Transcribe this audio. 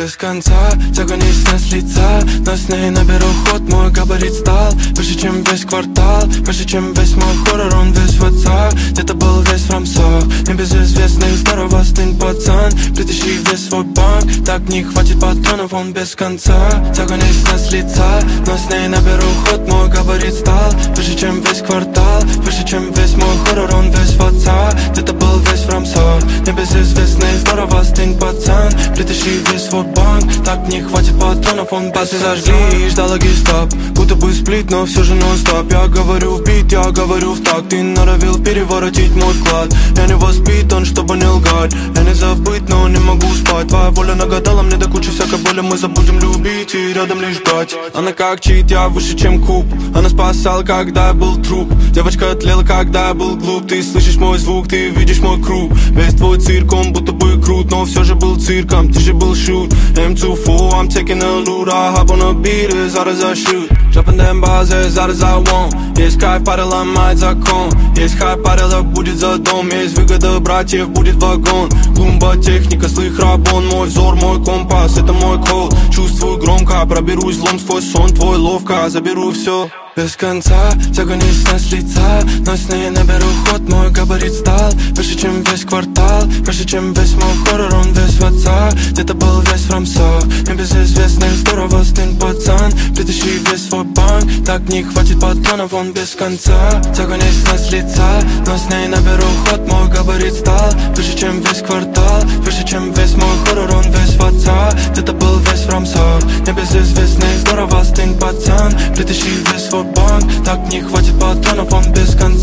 без конца. Тяга не снять с лица, но с ней наберу ход. Мой габарит стал выше, чем весь квартал, выше, чем весь мой хоррор, он весь в отцах. Где-то был весь в рамсах, небезызвестный, здорово стынь, пацан. Притащи весь свой банк, так не хватит патронов, он без конца. Тяга не снять с лица, но с ней наберу ход. Мой габарит стал выше, чем весь квартал, выше, чем весь мой хоррор, он весь в отцах. Где-то был весь в рамсах, небезызвестный, здорово стынь, пацан. Притащи весь свой банк, так не хватит патронов, он без конца. Зажгли и ждала гестап, будто бы сплит, но все же нон-стоп. Я говорю в бит, я говорю в такт. Ты норовил переворотить мой вклад. Я не воспитан, чтобы не лгать. Я не забыть, но не могу спать. Твоя воля нагадала мне до кучи всякой боли. Мы забудем любить и рядом лишь брать. Она как чит, я выше, чем куб. Она спасала, когда я был труп. Девочка тлела, когда я был глуп. Ты слышишь мой звук, ты видишь мой круг. Весь твой цирк, он будто бы крут, но все же был цирком, ты же был шут. M24, I'm taking a loot. I hop on a beat as hard as I shoot. Dropping them bars as hard as I want. Есть кайф, пара ломает закон. Есть хайп, парилок будет за дом. Есть выгода братьев, будет вагон. Клумба, техника, злых рабон. Мой взор, мой компас, это мой код. Чувствую громко, проберусь злом сквозь сон. Твой ловко, заберу все без конца. Тяга не снять с лица, но с ней наберу ход. Мой габарит стал выше, чем весь квартал, выше, чем весь мой хоррор, он весь в отцах. Где-то был весь в рамсах, небезызвестный, здорово стынь, пацан. Притащи весь свой банк, так не хватит патронов, он без конца. Тяга не снять с лица, но с ней наберу ход. Мой габарит стал выше, чем весь квартал, выше, чем весь мой хоррор, он весь в отцах. Где-то был весь в рамсах, небезызвестный, здорово стынь, пацан. Притащи весь свой банк, так не хватит патронов, он без конца.